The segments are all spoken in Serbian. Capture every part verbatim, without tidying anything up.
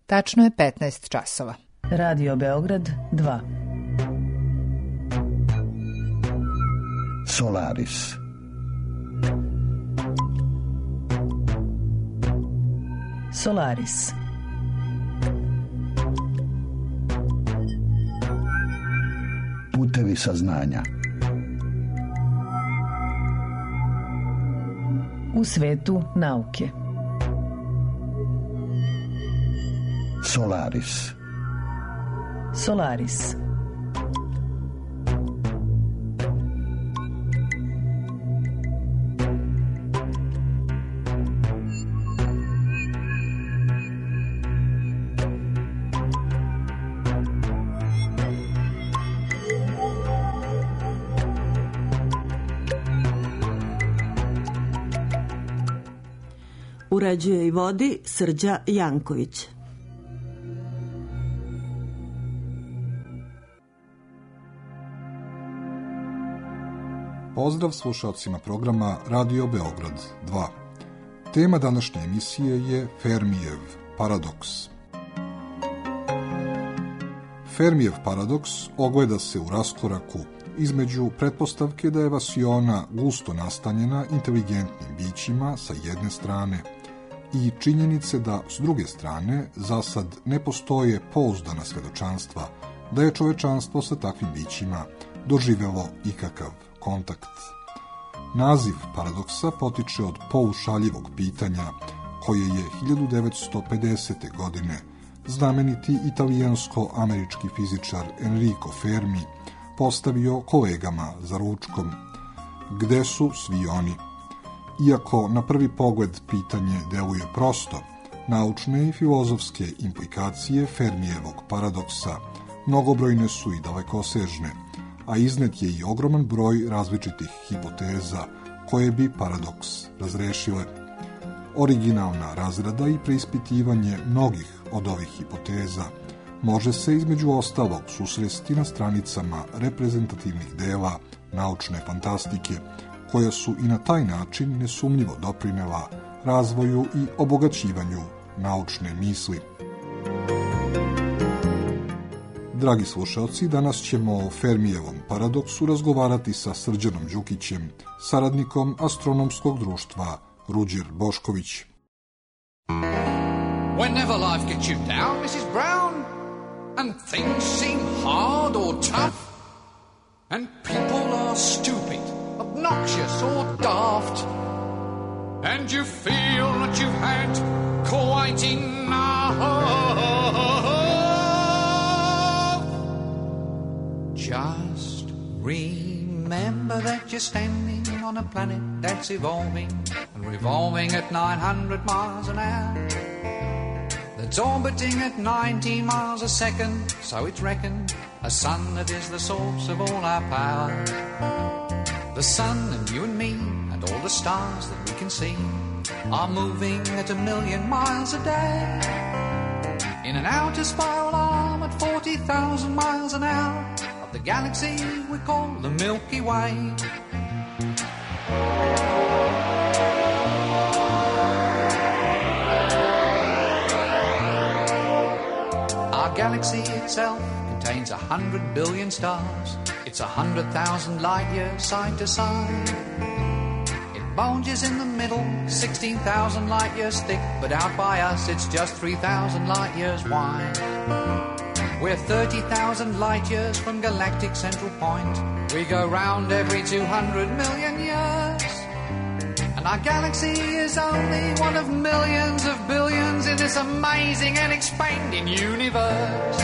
Tačno je petnaest časova. Radio Beograd dva. Solaris. Solaris. Putevi saznanja. U svetu nauke. Solaris. Solaris. Uređuje i vodi Srđa Janković. Pozdrav slušalcima programa Radio Beograd dva. Tema današnje emisije je Fermijev paradoks. Fermijev paradoks ogleda se u raskoraku između pretpostavke da je vasiona gusto nastanjena inteligentnim bićima sa jedne strane i činjenice da s druge strane za sad ne postoje pouzdana svedočanstva da je čovečanstvo sa takvim bićima doživelo ikakav kontakt. Naziv paradoksa potiče od poušaljivog pitanja koje je hiljadu devetsto pedesete. godine znameniti italijansko-američki fizičar Enrico Fermi postavio kolegama za ručkom. Gde su svi oni? Iako na prvi pogled pitanje deluje prosto, naučne i filozofske implikacije Fermijevog paradoksa mnogobrojne su i dalekosežne, a iznet je i ogroman broj različitih hipoteza koje bi paradoks razrešile. Originalna razrada i preispitivanje mnogih od ovih hipoteza može se između ostalog susresti na stranicama reprezentativnih dela naučne fantastike, koja su i na taj način nesumnjivo doprinela razvoju i obogaćivanju naučne misli. Dragi slušalci, danas ćemo o Fermijevom paradoksu razgovarati sa Srđanom Đukićem, saradnikom Astronomskog društva Ruđer Bošković. Whenever life gets you down, Missus Brown, and things seem hard or tough, and people are stupid, obnoxious or daft, and you feel that you've had quite enough, just remember that you're standing on a planet that's evolving and revolving at nine hundred miles an hour, that's orbiting at nineteen miles a second, so it's reckoned a sun that is the source of all our power. The sun and you and me and all the stars that we can see are moving at a million miles a day in an outer spiral arm at forty thousand miles an hour of the galaxy we call the Milky Way. Our galaxy itself contains a hundred billion stars. It's a hundred thousand light years side to side. It bulges in the middle, sixteen thousand light years thick, but out by us it's just three thousand light years wide. We're thirty thousand light years from galactic central point. We go round every two hundred million years. And our galaxy is only one of millions of billions in this amazing and expanding universe.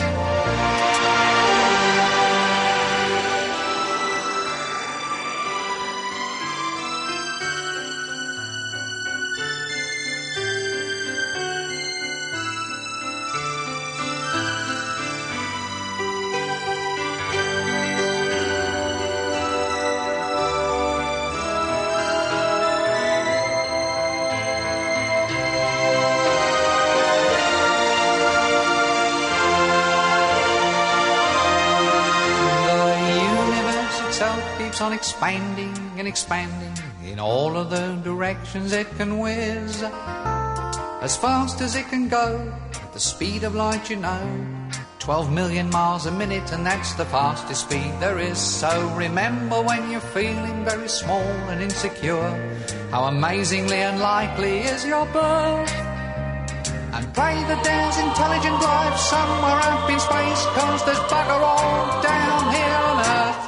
On expanding and expanding in all of the directions it can whiz, as fast as it can go at the speed of light, you know. twelve million miles a minute, and that's the fastest speed there is. So remember when you're feeling very small and insecure, how amazingly unlikely is your birth. And pray that there's intelligent life somewhere up in space, 'cause there's bugger all down here on Earth.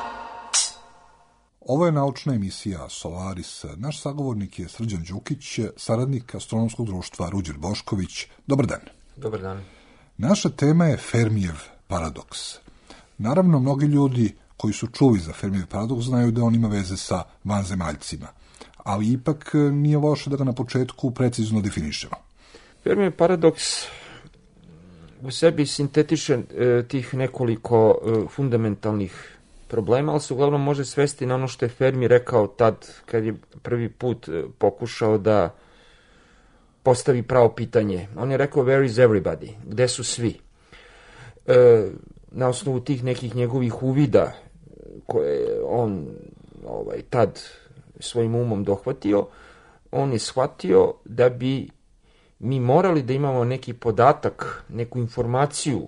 Ovo je naučna emisija Solaris. Naš sagovornik je Srđan Đukić, saradnik Astronomskog društva Ruđer Bošković. Dobar dan. Dobar dan. Naša tema je Fermijev paradoks. Naravno, mnogi ljudi koji su čuli za Fermijev paradoks znaju da on ima veze sa vanzemaljcima, ali ipak nije loše da ga na početku precizno definišemo. Fermijev paradoks u sebi sintetiše e, tih nekoliko e, fundamentalnih problema, ali se uglavnom može svesti na ono što je Fermi rekao tad kad je prvi put e, pokušao da postavi pravo pitanje. On je rekao where is everybody? Gde su svi? E, na osnovu tih nekih njegovih uvida koje je on ovaj, tad svojim umom dohvatio, on je shvatio da bi mi morali da imamo neki podatak, neku informaciju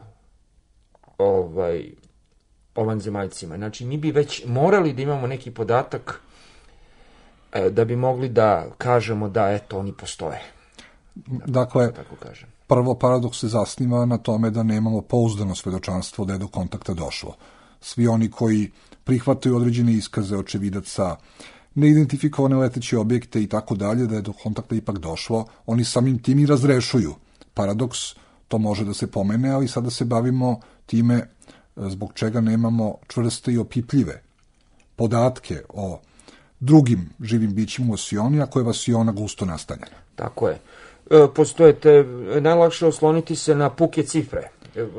ovaj, o vanzemaljcima. Znači, mi bi već morali da imamo neki podatak e, da bi mogli da kažemo da, eto, oni postoje. Dakle, tako kažem. Prvo paradoks se zasniva na tome da nemamo pouzdano svedočanstvo da je do kontakta došlo. Svi oni koji prihvataju određene iskaze očevidaca, neidentifikovane leteće objekte i tako dalje, da je do kontakta ipak došlo, oni samim tim i razrešuju paradoks, to može da se pomene, ali sada se bavimo time zbog čega nemamo čvrste i opipljive podatke o drugim živim bićima u vasioni, ako je vasiona gusto nastanjena. Tako je. E, postoje te, najlakše osloniti se na puke cifre. E, e,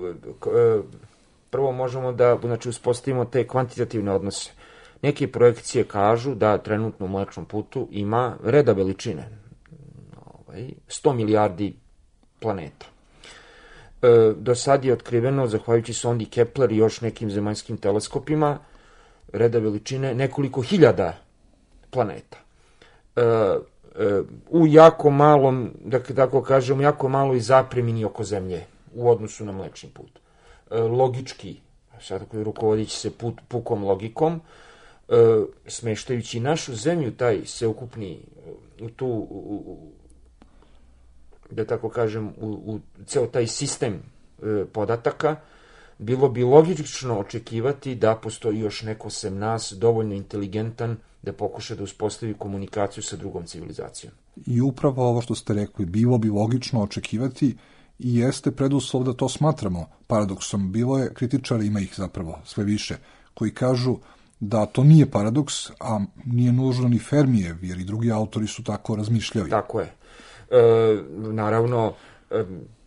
prvo možemo da, znači, uspostavimo te kvantitativne odnose. Neke projekcije kažu da trenutno u Mlečnom putu ima reda veličine, ovaj, sto milijardi planeta. E, do sad je otkriveno, zahvaljujući sondi Kepler i još nekim zemaljskim teleskopima, reda veličine nekoliko hiljada planeta. E, e, u jako malom, da tako kažem, jako maloj zapremini oko Zemlje u odnosu na Mlečni put. E, logički, sad rukovodit će se put, pukom logikom, e, smeštajući našu Zemlju, taj sveukupni, u tu, u, u, da tako kažem, u, u ceo taj sistem e, podataka, bilo bi logično očekivati da postoji još neko sem nas dovoljno inteligentan da pokuša da uspostavi komunikaciju sa drugom civilizacijom. I upravo ovo što ste rekli, bilo bi logično očekivati i jeste preduslov da to smatramo paradoksom. Bilo je, kritičari, ima ih zapravo sve više, koji kažu da to nije paradoks, a nije nužno ni Fermijev, jer i drugi autori su tako razmišljali. Tako je. E, naravno, e,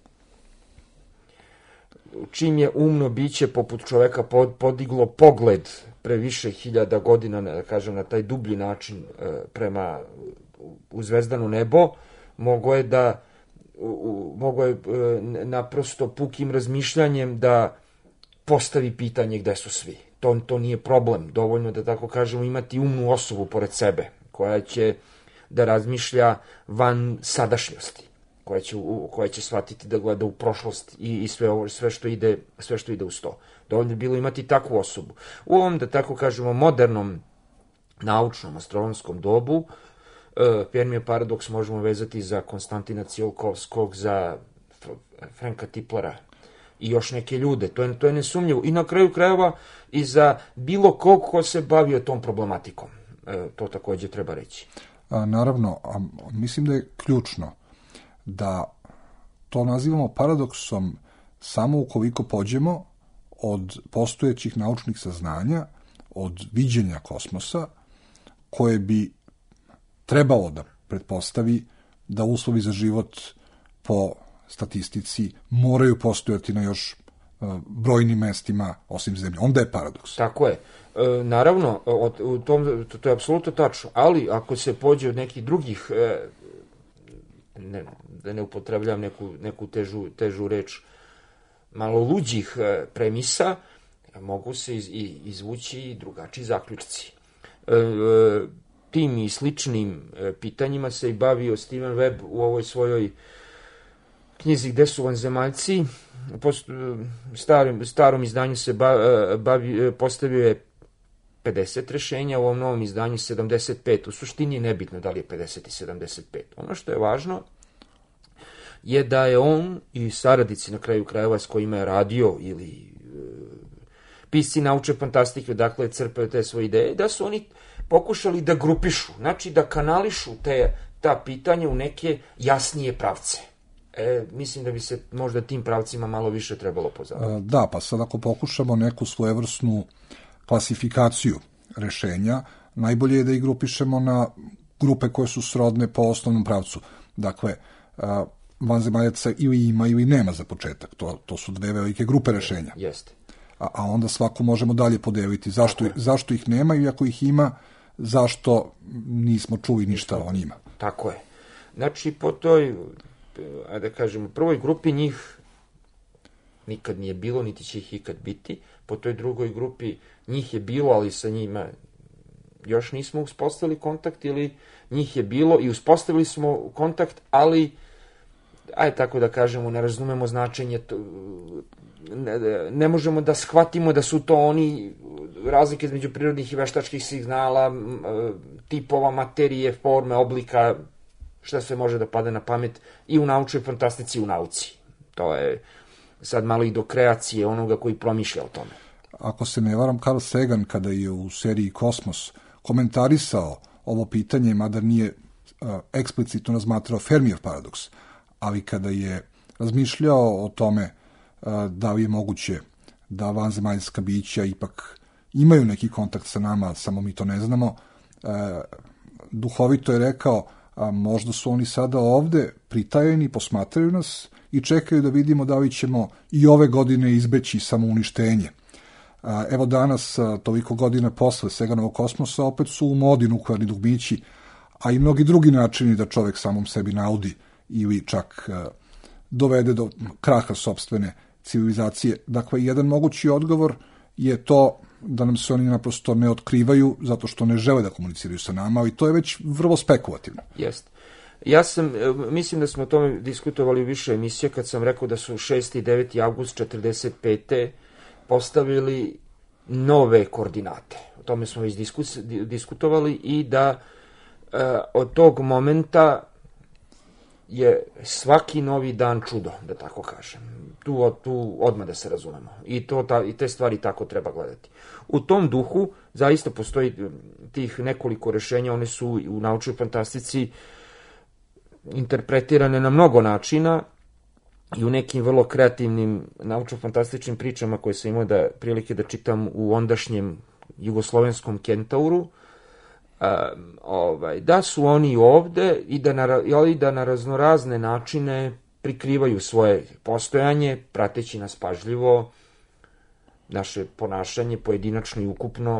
čim je umno biće poput čoveka pod, podiglo pogled pre više hiljada godina, da kažem, na taj dublji način e, prema u zvezdano nebo, mogo je da u, mogo je e, naprosto pukim razmišljanjem da postavi pitanje gde su svi. To, to nije problem. Dovoljno, da tako kažemo, imati umnu osobu pored sebe, koja će da razmišlja van sadašnjosti, koja će, koja će shvatiti da gleda u prošlost i, i sve, ovo, sve, što ide, sve što ide uz to. Dovoljno je bilo imati takvu osobu. U ovom, da tako kažemo, modernom naučnom astronomskom dobu, e, Fermijev paradoks možemo vezati za Konstantina Tsiolkovskog, za Franka Tiplera i još neke ljude. To je, to je nesumnjivo. I na kraju krajeva i za bilo kog ko se bavio tom problematikom. E, to takođe treba reći. A, naravno, a, mislim da je ključno da to nazivamo paradoksom samo ukoliko pođemo od postojećih naučnih saznanja, od viđenja kosmosa, koje bi trebalo da pretpostavi da uslovi za život po statistici moraju postojati na još uh, brojnim mestima osim Zemlje. Onda je paradoks. Tako je. E, naravno, od, u tom, to, to je apsolutno tačno, ali ako se pođe od nekih drugih, e, ne, da ne upotrebljam neku, neku težu, težu reč, malo luđih e, premisa, mogu se iz, izvući i drugačiji zaključci. E, e, tim i sličnim e, pitanjima se i bavio Steven Webb u ovoj svojoj knjizi Gde su vanzemaljci, po starom, starom izdanju se bavi, postavio je pedeset rešenja, u ovom novom izdanju sedamdeset pet. U suštini je nebitno da li je pedeset i sedamdeset pet. Ono što je važno je da je on i saradnici na kraju krajeva s kojima je radio ili e, pisci naučne fantastike, dakle crpaju te svoje ideje, da su oni pokušali da grupišu, znači da kanališu te, ta pitanja u neke jasnije pravce. E, mislim da bi se možda tim pravcima malo više trebalo pozabaviti. Da, pa sad ako pokušamo neku svojevrsnu klasifikaciju rešenja, najbolje je da ih grupišemo na grupe koje su srodne po osnovnom pravcu. Dakle, vanzemaljaca ili ima ili nema za početak. To, to su dve velike grupe rešenja. Jeste. A, a onda svako možemo dalje podeliti. Zašto, zašto ih nema i ako ih ima, zašto nismo čuli ništa o njima. Tako je. Znači, po toj, da kažemo, prvoj grupi njih nikad nije bilo, niti će ih ikad biti. Po toj drugoj grupi njih je bilo, ali sa njima još nismo uspostavili kontakt, ili njih je bilo i uspostavili smo kontakt, ali, ajde tako da kažemo, ne razumemo značenje, to, ne, ne možemo da shvatimo da su to oni, razlike između prirodnih i veštačkih signala, tipova, materije, forme, oblika, šta sve može da pada na pamet i u naučnoj fantastici i u nauci. To je sad malo i do kreacije onoga koji promišlja o tome. Ako se ne varam, Carl Sagan, kada je u seriji Kosmos komentarisao ovo pitanje, mada nije uh, eksplicitno razmatrao Fermijev paradoks, ali kada je razmišljao o tome uh, da li je moguće da vanzemaljska bića ipak imaju neki kontakt sa nama, samo mi to ne znamo, uh, duhovito je rekao, a možda su oni sada ovde pritajeni, posmatraju nas i čekaju da vidimo da li ćemo i ove godine izbeći samouništenje. Evo danas, toliko godina posle Saganovog kosmosa, opet su u modi nuklearni dugmići, a i mnogi drugi načini da čovek samom sebi naudi ili čak dovede do kraha sopstvene civilizacije. Dakle, jedan mogući odgovor je to da nam se oni naprosto ne otkrivaju zato što ne žele da komuniciraju sa nama, ali to je već vrlo spekulativno. Jeste. Ja sam, mislim da smo o tome diskutovali u više emisija kad sam rekao da su šesti i deveti avgust četrdeset pete postavili nove koordinate. O tome smo već diskus, diskutovali i da e, od tog momenta je svaki novi dan čudo, da tako kažem. Tu, tu odmah da se razumemo. I, to, ta, i te stvari tako treba gledati. U tom duhu zaista postoji tih nekoliko rešenja, one su u naučnoj fantastici interpretirane na mnogo načina i u nekim vrlo kreativnim naučno-fantastičnim pričama koje sam imao da, prilike da čitam u ondašnjem jugoslovenskom Kentauru, a, ovaj, da su oni ovde i da, na, i da na raznorazne načine prikrivaju svoje postojanje, prateći nas pažljivo, naše ponašanje pojedinačno i ukupno,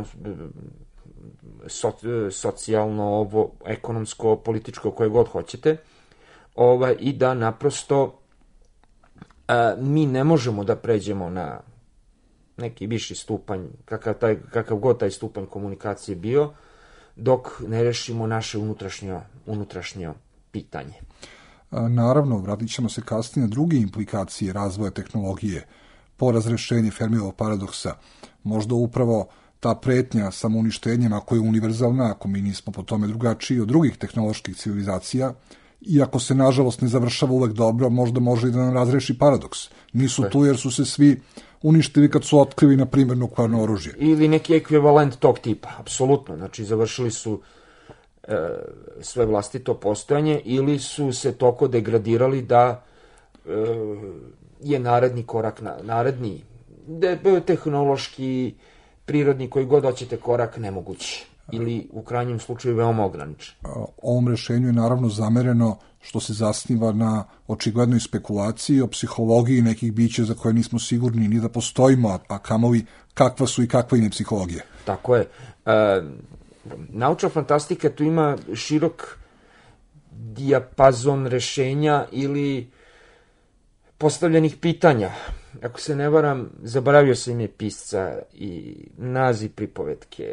so, socijalno, ovo, ekonomsko, političko, koje god hoćete, ovaj, i da naprosto a, mi ne možemo da pređemo na neki viši stupanj, kakav, taj, kakav god taj stupanj komunikacije bio, dok ne rešimo naše unutrašnjo, unutrašnjo pitanje. Naravno, vratit ćemo se kasnije na druge implikacije razvoja tehnologije po razrešenju Fermijevog paradoksa. Možda upravo ta pretnja samouništenjem, ako je univerzalna, ako mi nismo po tome drugačiji od drugih tehnoloških civilizacija, iako se, nažalost, ne završava uvek dobro, možda može i da nam razreši paradoks. Nisu tu jer su se svi uništili kad su otkrili, na primjer, nuklearno oružje. Ili neki ekvivalent tog tipa, apsolutno. Znači, završili su e, svoje vlastito postojanje ili su se toko degradirali da e, je naredni korak, na, naredni de, tehnološki, prirodni, koji god hoćete korak, nemogući. Ili u krajnjem slučaju veoma ograničen. Ovom rešenju je naravno zamereno što se zasniva na očiglednoj spekulaciji o psihologiji nekih bića za koje nismo sigurni ni da postojimo, a kamoli kakva su i kakva im je psihologija. Tako je. E, naučna fantastika tu ima širok dijapazon rešenja ili postavljenih pitanja. Ako se ne varam, zaboravio sam ime pisca i naziv pripovetke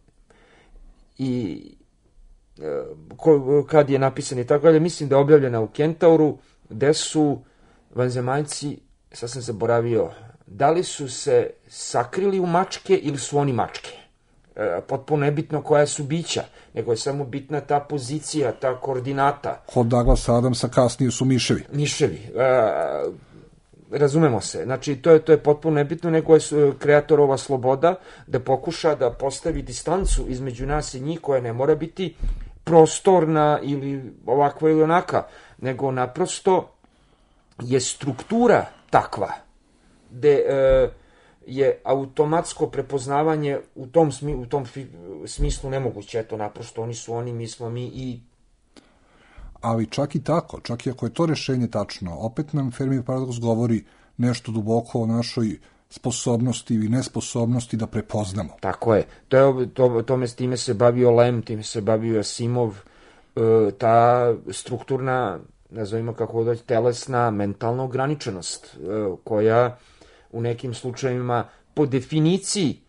i ko, kad je napisan i tako dalje, mislim da je objavljena u Kentauru, gde su vanzemaljci, sad sam zaboravio, da li su se sakrili u mačke ili su oni mačke? E, potpuno nebitno koja su bića, nego je samo bitna ta pozicija, ta koordinata. Kod Douglasa Adamsa kasnije su miševi. Miševi. E, razumemo se. Znači, to je, to je potpuno nebitno, nego je kreatorova sloboda da pokuša da postavi distancu između nas i njih, koja ne mora biti prostorna ili ovakva ili onaka, nego naprosto je struktura takva, gde e, je automatsko prepoznavanje u tom, smi, u tom fi, smislu nemoguće. Eto, naprosto, oni su oni, mi smo mi i... Ali čak i tako, čak i ako je to rešenje tačno, opet nam Fermijev paradoks govori nešto duboko o našoj sposobnosti ili nesposobnosti da prepoznamo. Tako je. To je to, tome, time se bavio Lem, time se bavio Asimov, e, ta strukturna, nazovimo kako da telesna, mentalna ograničenost, e, koja u nekim slučajevima po definiciji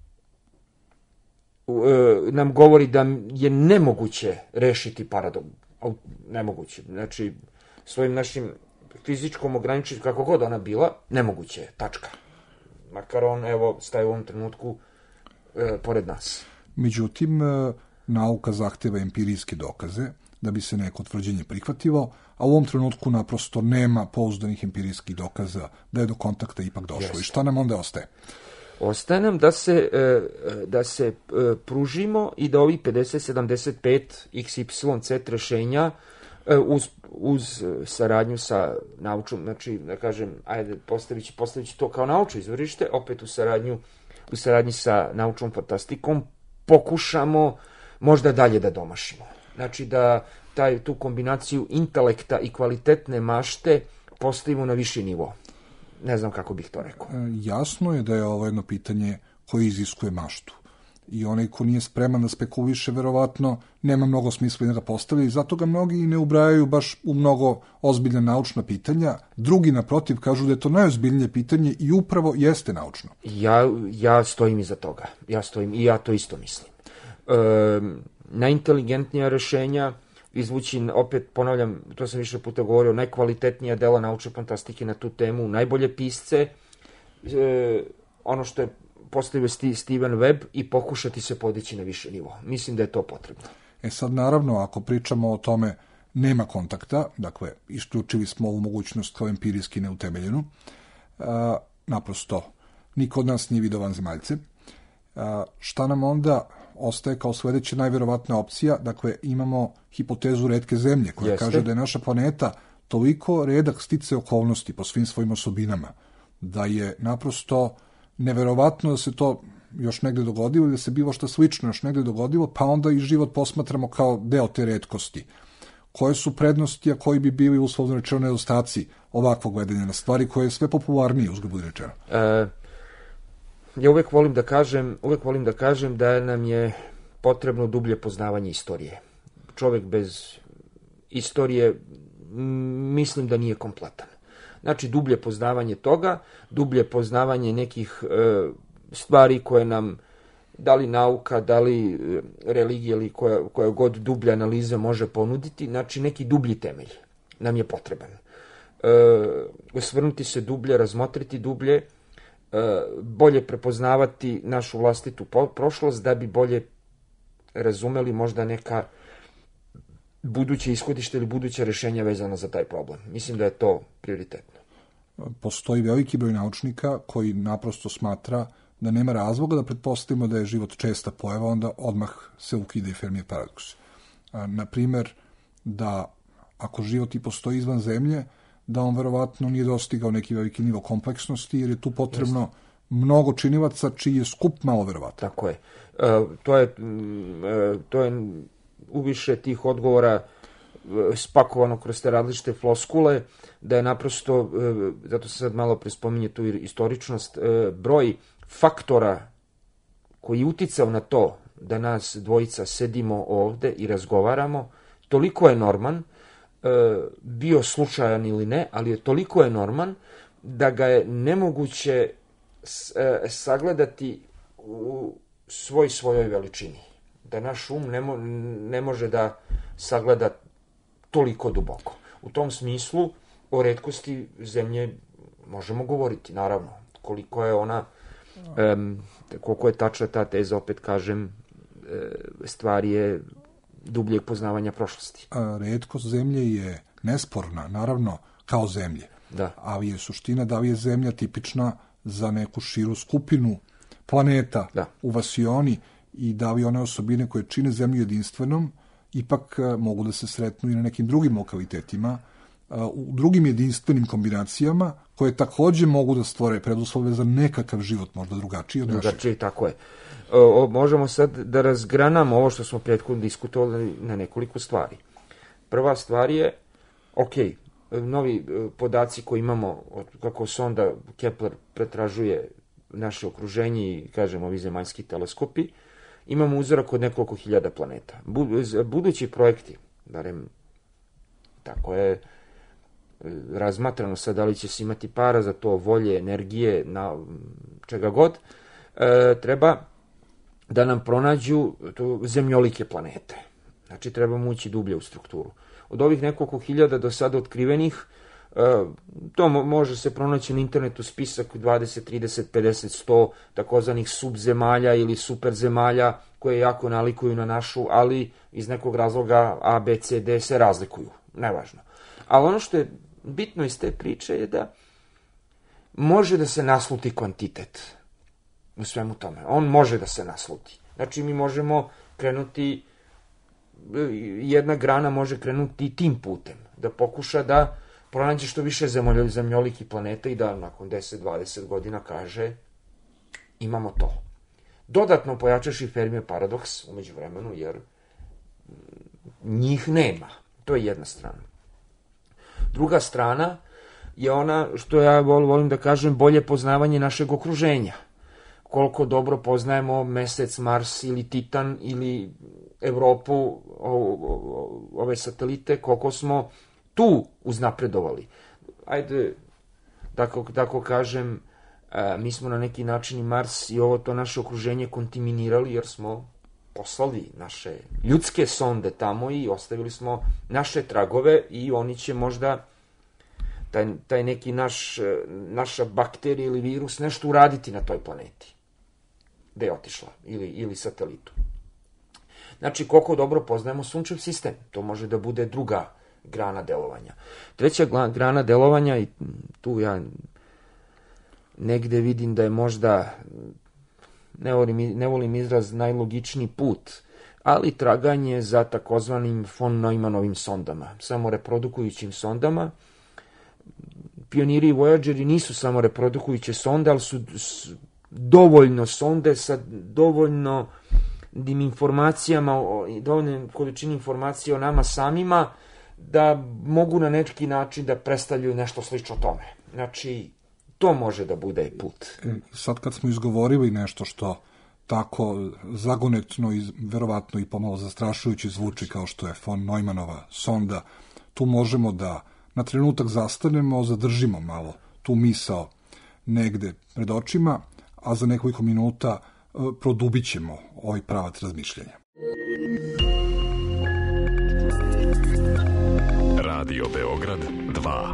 e, nam govori da je nemoguće rešiti paradoks. Nemoguće. Znači, svojim našim fizičkom ograničenjem, kako god ona bila, nemoguće je, tačka. Makar on, evo, staje u ovom trenutku e, pored nas. Međutim, e, nauka zahteva empirijske dokaze da bi se neko tvrđenje prihvatilo, a u ovom trenutku naprosto nema pouzdanih empirijskih dokaza da je do kontakta ipak došlo. Jeste. I šta nam onda ostaje? Ostaje nam da se, e, da se e, pružimo i da ovi pedeset sedamdeset pet iks ipsilon zet rešenja e, uz, uz saradnju sa naučom, znači, da kažem, ajde, postavit, postavit ću to kao naučno izvorište, opet u saradnju, u saradnji sa naučnom fantastikom, pokušamo možda dalje da domašimo. Znači, da taj, tu kombinaciju intelekta i kvalitetne mašte postavimo na viši nivo. Ne znam kako bih to rekao. Jasno je da je ovo jedno pitanje koje iziskuje maštu. I onaj ko nije spreman da spekuliše, verovatno, nema mnogo smisla da ga postavlja i zato ga mnogi ne ubrajaju baš u mnogo ozbiljna naučna pitanja. Drugi, naprotiv, kažu da je to najozbiljnije pitanje i upravo jeste naučno. Ja, ja stojim iza toga. Ja stojim i ja to isto mislim. E, najinteligentnija rešenja izvući, opet ponavljam, to sam više puta govorio, najkvalitetnija dela naučne fantastike na tu temu, najbolje pisce, e, ono što je postavio Steven Webb i pokušati se podići na više nivo. Mislim da je to potrebno. E sad, naravno, ako pričamo o tome nema kontakta, dakle, isključili smo ovu mogućnost kao empirijski neutemeljenu, a, naprosto, niko od nas nije video vanzemaljce. A, šta nam onda ostaje kao sledeća najverovatna opcija? Dakle, imamo hipotezu retke zemlje, koja Jeste. kaže da je naša planeta toliko redak stice okolnosti po svim svojim osobinama, da je naprosto neverovatno da se to još negde dogodilo ili da se bilo što slično još negde dogodilo, pa onda i život posmatramo kao deo te retkosti. Koje su prednosti, a koji bi bili uslovno rečeno nedostaci ovakvog gledanja na stvari koje je sve popularnije, uzgled budi rečeno? E, ja uvek volim da kažem, uvek volim da kažem da nam je potrebno dublje poznavanje istorije. Čovek bez istorije mislim da nije kompletan. Znači, dublje poznavanje toga, dublje poznavanje nekih e, stvari koje nam, da li nauka, da li e, religija ili koja, koja god dublja analiza može ponuditi, znači neki dublji temelj nam je potreban. E, osvrnuti se dublje, razmotriti dublje, e, bolje prepoznavati našu vlastitu prošlost da bi bolje razumeli možda neka buduće ishodište ili buduće rešenja vezana za taj problem. Mislim da je to prioritetno. Postoji veliki broj naučnika koji naprosto smatra da nema razloga da pretpostavimo da je život česta pojava, onda odmah se ukida i Fermijev paradoks. Naprimer, da ako život i postoji izvan zemlje, da on verovatno nije dostigao neki veliki nivo kompleksnosti, jer je tu potrebno Jeste. mnogo činilaca čiji je skup malo verovatno. Tako je. E, to je, e, to je uviše tih odgovora spakovano kroz te različite floskule, da je naprosto, zato se sad malo prespominje tu istoričnost, broj faktora koji je uticao na to da nas dvojica sedimo ovde i razgovaramo, toliko je norman, bio slučajan ili ne, ali je toliko enorman da ga je nemoguće sagledati u svoj svojoj veličini. Da naš um ne, mo, ne može da sagleda toliko duboko. U tom smislu, o retkosti zemlje možemo govoriti, naravno. Koliko je ona, um, koliko je tačna ta teza, opet kažem, stvar je dubljeg poznavanja prošlosti. A, retkost zemlje je nesporna, naravno, kao zemlje. Da. Ali je suština da li je zemlja tipična za neku širu skupinu planeta da. u vasioni i da li one osobine koje čine zemlju jedinstvenom ipak mogu da se sretnu i na nekim drugim lokalitetima, u drugim jedinstvenim kombinacijama koje takođe mogu da stvore preduslove za nekakav život možda drugačiji od našeg. Drugačiji, tako je. O, možemo sad da razgranamo ovo što smo prethodno diskutovali na nekoliko stvari. Prva stvar je, ok, novi podaci koji imamo, od kako sonda Kepler pretražuje naše okruženje i, kažemo, ovi zemaljski teleskopi, imamo uzorak od nekoliko hiljada planeta. Budući projekti, barem tako je razmatrano sad, da li će se imati para za to, volje, energije, na čega god, e, treba da nam pronađu to, zemljolike planete. Znači, trebamo ući dublje u strukturu. Od ovih nekoliko hiljada do sada otkrivenih, e, to mo može se pronaći na internetu spisak dvadeset, trideset, pedeset, sto takozvanih subzemalja ili superzemalja koje jako nalikuju na našu, ali iz nekog razloga A, B, C, D se razlikuju. Nevažno. Ali ono što je bitno iz te priče je da može da se nasluti kvantitet u svemu tome. On može da se nasluti. Znači, mi možemo krenuti, jedna grana može krenuti tim putem, da pokuša da pronađe što više zemljolikih planeta i da nakon deset do dvadeset godina kaže imamo to. Dodatno pojačaš i Fermijev paradoks umeđu vremenu, jer njih nema. To je jedna strana. Druga strana je ona, što ja volim da kažem, bolje poznavanje našeg okruženja. Koliko dobro poznajemo Mesec, Mars ili Titan ili Evropu, ove satelite, koliko smo tu uznapredovali. Ajde, tako, tako kažem, mi smo na neki način i Mars i ovo to naše okruženje kontaminirali, jer smo poslali naše ljudske sonde tamo i ostavili smo naše tragove i oni će možda taj, taj neki naš, naša bakterija ili virus nešto uraditi na toj planeti gde je otišla ili, ili satelitu. Znači, koliko dobro poznajemo sunčev sistem, to može da bude druga grana delovanja. Treća grana delovanja, i tu ja negde vidim da je možda, ne volim, ne volim izraz najlogičniji put, ali traganje za takozvanim von Neumannovim sondama, samo reprodukujućim sondama. Pioniri i Voyageri nisu samo reprodukujuće sonde, ali su dovoljno sonde sa dovoljno informacijama, dovoljno količini informacija o nama samima, da mogu na neki način da predstavljaju nešto slično tome. Znači, to može da bude put. Sad kad smo izgovorili nešto što tako zagonetno i verovatno i pomalo zastrašujući zvuči kao što je von Neumannova sonda, tu možemo da na trenutak zastanemo, zadržimo malo tu misao negde pred očima, a za nekoliko minuta produbit ćemo ovaj pravac razmišljanja. Radio Beograd dva.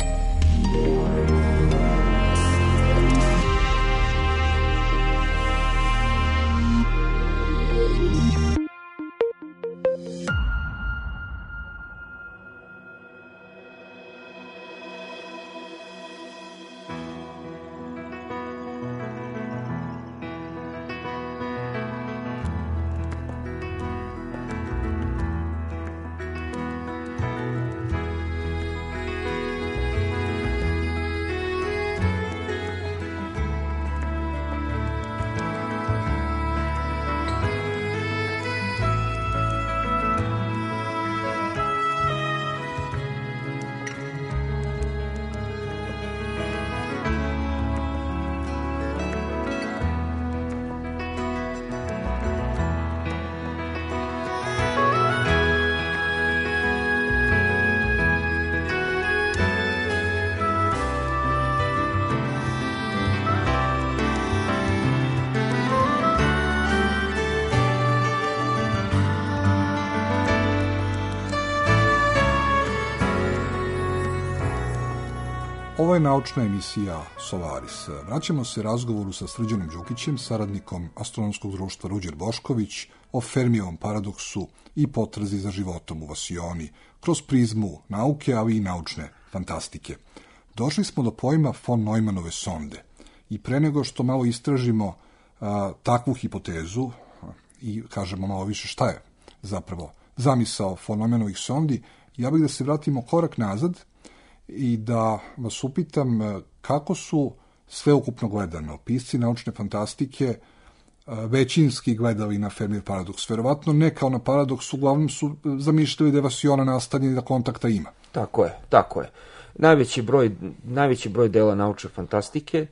je naučna emisija Solaris. Vraćamo se razgovoru sa Srđanom Đukićem, saradnikom Astronomskog društva Ruđer Bošković, o Fermijevom paradoksu i potrazi za životom u Vasioni, kroz prizmu nauke, ali i naučne fantastike. Došli smo do pojma von Neumannove sonde i pre nego što malo istražimo a, takvu hipotezu i kažemo malo više šta je zapravo zamisao von Neumannovih sondi, ja bih da se vratimo korak nazad i da vas upitam kako su sveukupno gledano pisci naučne fantastike većinski gledali na Fermijev paradoks. Verovatno ne kao na paradoks, uglavnom su zamišljali da je Vasiona nastanjena i da kontakta ima. Tako je, tako je. Najveći broj, najveći broj dela naučne fantastike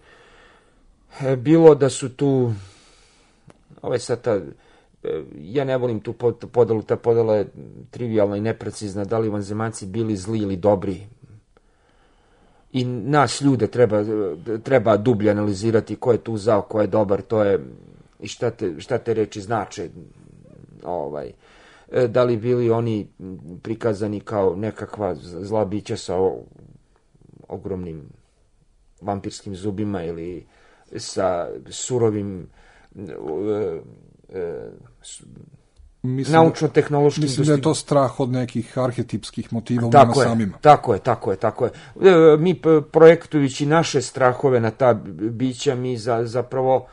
bilo da su tu, ovaj sad ta, ja ne volim tu podelu, ta podela je trivialna i neprecizna, da li vanzemaljci bili zli ili dobri. I nas ljude treba, treba dublje analizirati ko je tu zao, ko je dobar, to je i šta te, šta te reči znače. Ovaj, da li bili oni prikazani kao nekakva zla bića sa o, ogromnim vampirskim zubima ili sa surovim e, e, naučno-tehnološkim... Mislim da je to strah od nekih arhetipskih motiva u nama samima. Tako je, tako je, tako je. E, mi projektujući naše strahove na ta bića, mi za, zapravo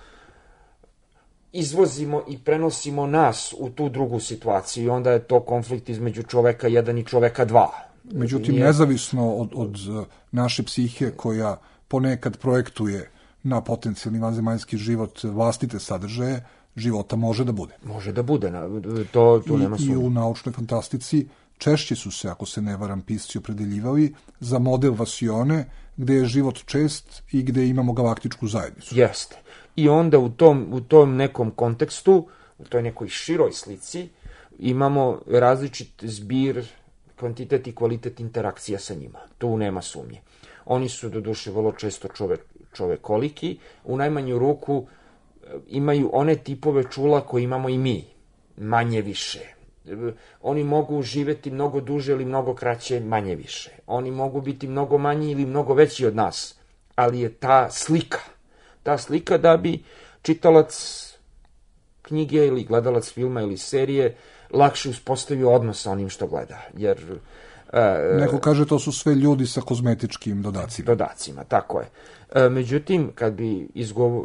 izvozimo i prenosimo nas u tu drugu situaciju i onda je to konflikt između čoveka jedan i čoveka dva. Međutim, Nije... nezavisno od, od naše psihe koja ponekad projektuje na potencijalni vanzemaljski život vlastite sadržaje, života može da bude. Može da bude, to tu I, nema sumnje. I u naučnoj fantastici češće su se, ako se ne varam, pisci opredeljivali za model Vasione, gde je život čest i gde imamo galaktičku zajednicu. Jeste. I onda u tom, u tom nekom kontekstu, u toj nekoj široj slici, imamo različit zbir, kvantitet i kvalitet interakcija sa njima. Tu nema sumnje. Oni su, doduše, vrlo često čovek, čovekoliki, u najmanju ruku imaju one tipove čula koje imamo i mi, manje više. Oni mogu živeti mnogo duže ili mnogo kraće, manje više. Oni mogu biti mnogo manji ili mnogo veći od nas, ali je ta slika, ta slika da bi čitalac knjige ili gledalac filma ili serije lakše uspostavio odnos sa onim što gleda, jer... E, Neko kaže to su sve ljudi sa kozmetičkim dodacima. Dodacima, tako je. E, međutim, kad bi izgovo...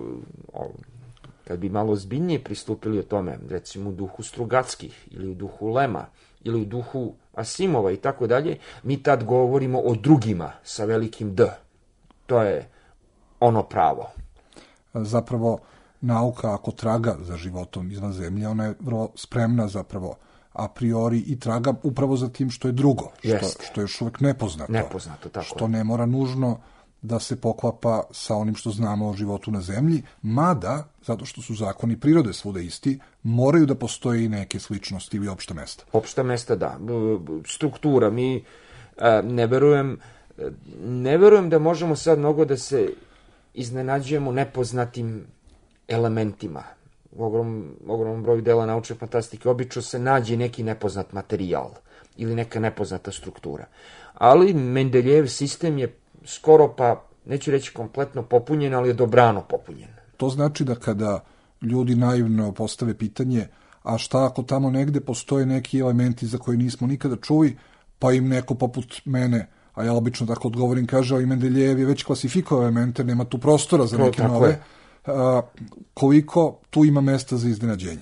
kad bi malo zbiljnije pristupili o tome, recimo u duhu Strugatskih ili u duhu Lema ili u duhu Asimova i tako dalje, mi tad govorimo o drugima sa velikim D. To je ono pravo. Zapravo, nauka ako traga za životom izvan zemlje, ona je vrlo spremna zapravo a priori i traga upravo za tim što je drugo, što, što je još uvek nepoznato. Nepoznato, tako što ne mora nužno da se poklapa sa onim što znamo o životu na zemlji, mada, zato što su zakoni prirode svuda isti, moraju da postoje i neke sličnosti ili opšta mesta. Opšta mesta, da. Struktura. Mi ne verujem, ne verujem da možemo sad mnogo da se iznenađujemo nepoznatim elementima. U ogrom, ogromnom broju dela naučne fantastike obično se nađe neki nepoznat materijal ili neka nepoznata struktura. Ali Mendeljejev sistem je skoro pa, neću reći kompletno popunjen, ali je dobrano popunjen. To znači da kada ljudi naivno postave pitanje, a šta ako tamo negde postoje neki elementi za koje nismo nikada čuli, pa im neko poput mene, a ja obično tako odgovorim, kaže, ali Mendeljejev je već klasifikao elemente, nema tu prostora za neke to, nove, a, koliko tu ima mesta za iznenađenje?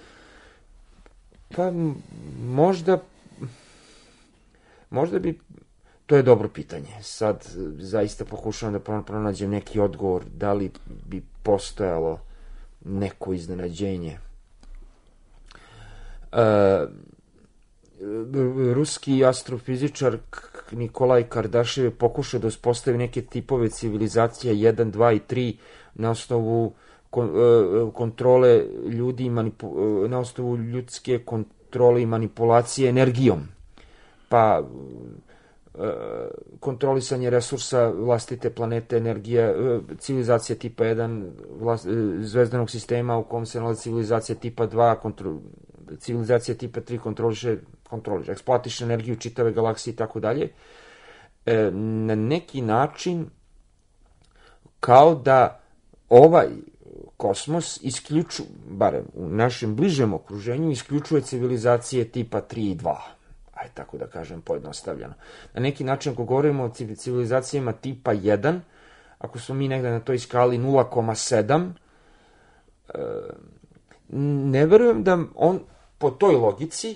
Pa možda, možda bi... To je dobro pitanje. Sad zaista pokušavam da pronađem neki odgovor da li bi postojalo neko iznenađenje. E, ruski astrofizičar Nikolaj Kardašev je pokušao da uspostavi neke tipove civilizacija jedan, dva i tri na osnovu kontrole ljudi, na osnovu ljudske kontrole i manipulacije energijom. Pa kontrolisanje resursa vlastite planete, energija, civilizacija tipa jedan vlast, zvezdanog sistema u kom se nalazi civilizacija tipa dva, kontro, civilizacija tipa tri kontroliše, kontroliše, eksploatiše energiju čitave galaksije i tako dalje. Na neki način kao da ovaj kosmos isključu, barem u našem bližem okruženju, isključuje civilizacije tipa tri i dva. Aj tako da kažem pojednostavljeno. Na neki način, ako govorimo o civilizacijama tipa jedan, ako smo mi negde na toj skali nula zarez sedam, ne verujem da on po toj logici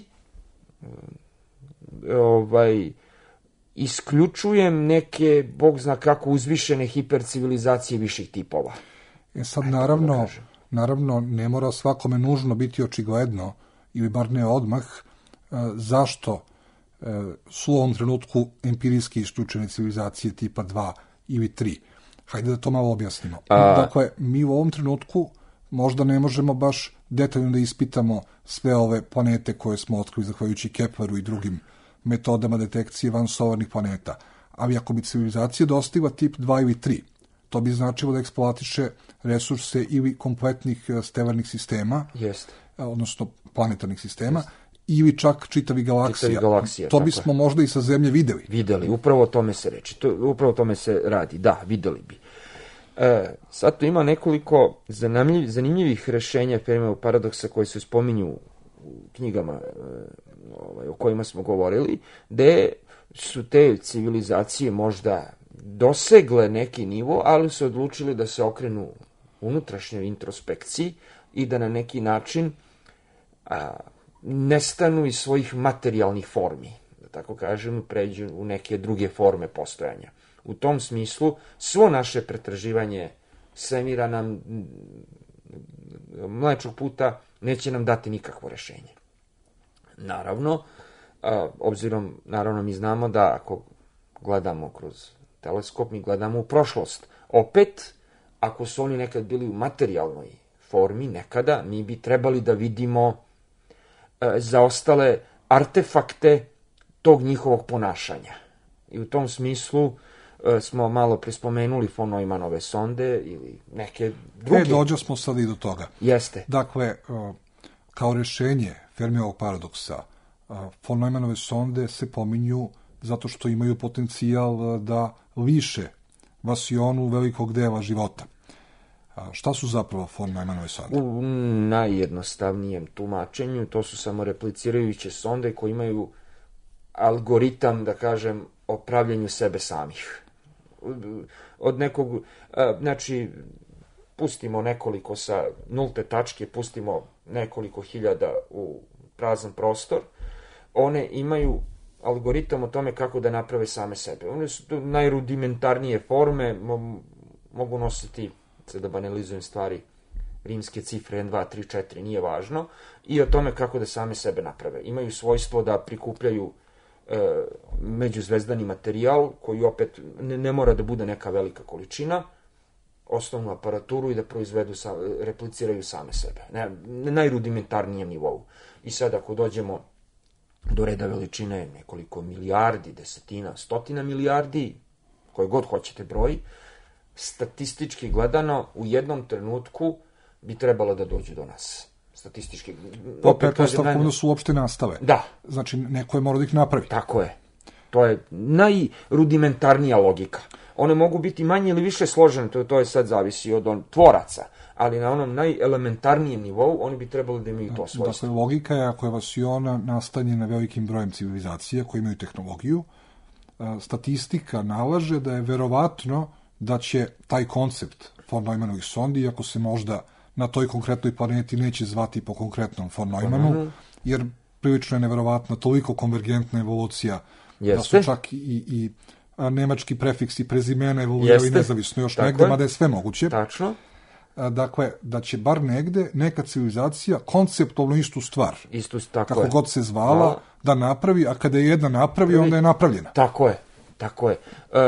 ovaj, isključujem neke, bog zna kako, uzvišene hipercivilizacije viših tipova. E sad, naravno, naravno, ne mora svakome nužno biti očigledno, ili bar ne odmah, zašto su u ovom trenutku empirijski isključene civilizacije tipa dva ili tri. Hajde da to malo objasnimo. A... Dakle, mi u ovom trenutku možda ne možemo baš detaljno da ispitamo sve ove planete koje smo otkrili zahvaljujući Kepleru i drugim metodama detekcije vansolarnih planeta. Ali ako bi civilizacija dostigla tip dva ili tri, to bi značilo da eksploatiše resurse ili kompletnih stelarnih sistema, Jest. odnosno planetarnih sistema, Jest. ili čak čitavi galaksija. Čitavi galaksija, to bismo je. možda i sa Zemlje videli. Videli, upravo o tome se reči, to, upravo o tome se radi, da, videli bi. E, sad tu ima nekoliko zanimljivih, zanimljivih rešenja Fermijevog paradoksa koji se spominju u knjigama e, ovaj, o kojima smo govorili, gde su te civilizacije možda dosegle neki nivo, ali su odlučili da se okrenu unutrašnjoj introspekciji i da na neki način a, nestanu iz svojih materijalnih formi, da tako kažem, pređu u neke druge forme postojanja. U tom smislu, svo naše pretraživanje svemira nam Mlečnog puta neće nam dati nikakvo rešenje. Naravno, a, obzirom, naravno mi znamo da ako gledamo kroz teleskop, mi gledamo u prošlost. Opet, ako su oni nekad bili u materijalnoj formi, nekada, mi bi trebali da vidimo e, zaostale artefakte tog njihovog ponašanja. I u tom smislu e, smo malo prispomenuli von Neumannove sonde ili neke druge. E, dođe smo sad i do toga. Jeste. Dakle, kao rešenje Fermijevog paradoksa, von Neumannove sonde se pominju zato što imaju potencijal da liše vasionu velikog dela života. A šta su zapravo von Neumannove sonde? U najjednostavnijem tumačenju to su samo replicirajuće sonde koje imaju algoritam, da kažem, o pravljenju sebe samih. Od nekog, znači, pustimo nekoliko sa nulte tačke, pustimo nekoliko hiljada u prazan prostor, one imaju algoritam o tome kako da naprave same sebe. One su to najrudimentarnije forme, mo, mogu nositi, sad da banalizujem stvari, rimske cifre jedan, dva, tri, četiri, nije važno, i o tome kako da same sebe naprave. Imaju svojstvo da prikupljaju e, međuzvezdani materijal, koji opet ne, ne mora da bude neka velika količina, osnovnu aparaturu i da proizvedu, sa, repliciraju same sebe. Ne, na najrudimentarnijem nivou. I sad ako dođemo do reda veličine nekoliko milijardi, desetina, stotina milijardi, koje god hoćete broj, statistički gledano u jednom trenutku bi trebalo da dođu do nas. Statistički. Po pretpostavkom da su uopšte nastave. Da. Znači, neko je morao da ih napravi. Tako je. To je najrudimentarnija logika. One mogu biti manje ili više složene, to, to je sad zavisi od on, tvoraca, ali na onom najelementarnijem nivou oni bi trebali da imaju to svojstvo. Dakle, logika je ako je vasiona nastanjena velikim brojem civilizacija koje imaju tehnologiju, statistika nalaže da je verovatno da će taj koncept von Neumannovih sondi, iako se možda na toj konkretnoj planeti neće zvati po konkretnom von Neumannu, mm-hmm. jer prilično je neverovatna toliko konvergentna evolucija, Jeste. da su čak i, i a, nemački prefiksi prezimena evoluirali nezavisno još Tako negde, je. mada je sve moguće. Tačno. A, dakle, da će bar negde neka civilizacija konceptualno istu stvar, istu, tako kako je. god se zvala, Hvala. da napravi, a kada je jedna napravi, onda je napravljena. Tako je, tako je. E,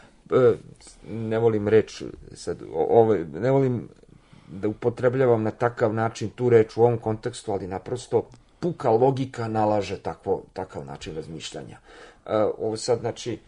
e, ne volim reč, sad, ovo, ne volim da upotrebljavam na takav način tu reč u ovom kontekstu, ali naprosto puka logika nalaže takvo, takav način razmišljanja. E, ovo sad, znači,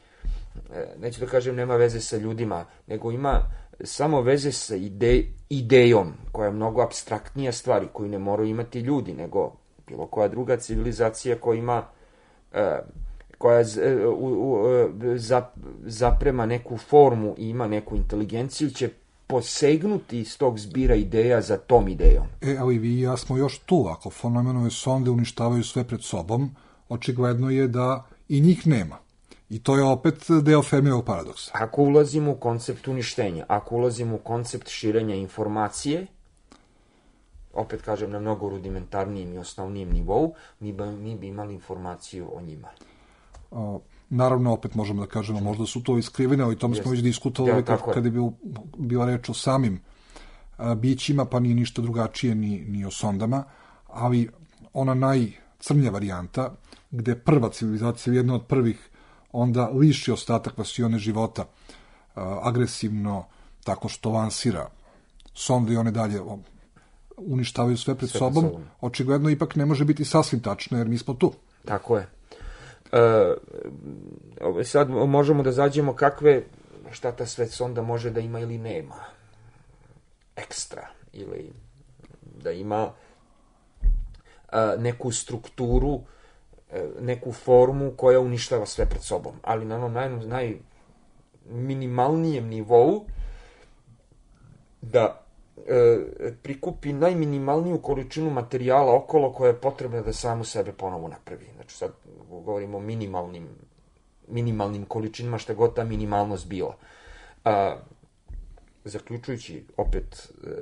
neću da kažem nema veze sa ljudima, nego ima samo veze sa ide, idejom, koja je mnogo apstraktnija stvari, koju ne moraju imati ljudi, nego bilo koja druga civilizacija koja ima, e, koja z, u, u, za, zaprema neku formu i ima neku inteligenciju, će posegnuti iz tog zbira ideja za tom idejom. E, ali vi i ja smo još tu. Ako von Neumannove sonde uništavaju sve pred sobom, očigledno je da i njih nema. I to je opet deo Fermijevog paradoksa. Ako ulazimo u koncept uništenja, ako ulazimo u koncept širenja informacije, opet kažem na mnogo rudimentarnijem i osnovnijem nivou, mi bi, mi bi imali informaciju o njima. O, naravno, opet možemo da kažemo, možda su to iskrivene, ali tome smo već diskutovali ja, kada je bil, bila reč o samim a, bićima, pa nije ništa drugačije ni, ni o sondama, ali ona najcrnja varijanta, gde prva civilizacija, jedna od prvih, onda liši ostatak vasione života a, agresivno, tako što lansira sonde i one dalje uništavaju sve pred sve sobom, sobom, očigledno ipak ne može biti sasvim tačno, jer mi smo tu. Tako je. E, sad možemo da zađemo kakve, šta ta sve sonda može da ima ili nema. Ekstra. Ili da ima a, neku strukturu, neku formu koja uništava sve pred sobom. Ali na onom naj, najminimalnijem nivou da e, prikupi najminimalniju količinu materijala okolo koja je potrebna da samu sebe ponovo napravi. Znači sad govorimo o minimalnim, minimalnim količinama, šta god ta minimalnost bila. A, zaključujući opet, e,